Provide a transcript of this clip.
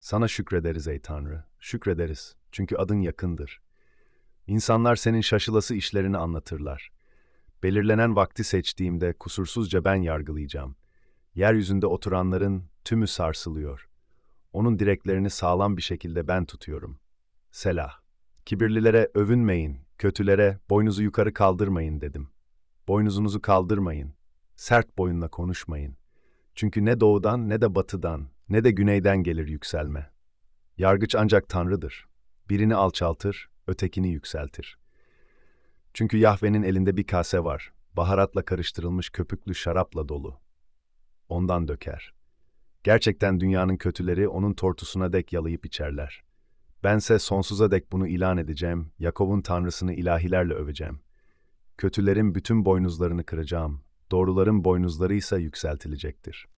Sana şükrederiz ey Tanrı, şükrederiz. Çünkü adın yakındır. İnsanlar senin şaşılası işlerini anlatırlar. Belirlenen vakti seçtiğimde kusursuzca ben yargılayacağım. Yeryüzünde oturanların tümü sarsılıyor. Onun direklerini sağlam bir şekilde ben tutuyorum. Selah. Kibirlilere övünmeyin, kötülere boynuzu yukarı kaldırmayın dedim. Boynuzunuzu kaldırmayın. Sert boyunla konuşmayın. Çünkü ne doğudan ne de batıdan ne de güneyden gelir yükselme. Yargıç ancak Tanrı'dır. Birini alçaltır, ötekini yükseltir. Çünkü Yahve'nin elinde bir kase var, baharatla karıştırılmış köpüklü şarapla dolu. Ondan döker. Gerçekten dünyanın kötüleri onun tortusuna dek yalayıp içerler. Bense sonsuza dek bunu ilan edeceğim, Yakov'un Tanrısını ilahilerle öveceğim. Kötülerin bütün boynuzlarını kıracağım, doğruların boynuzları ise yükseltilecektir.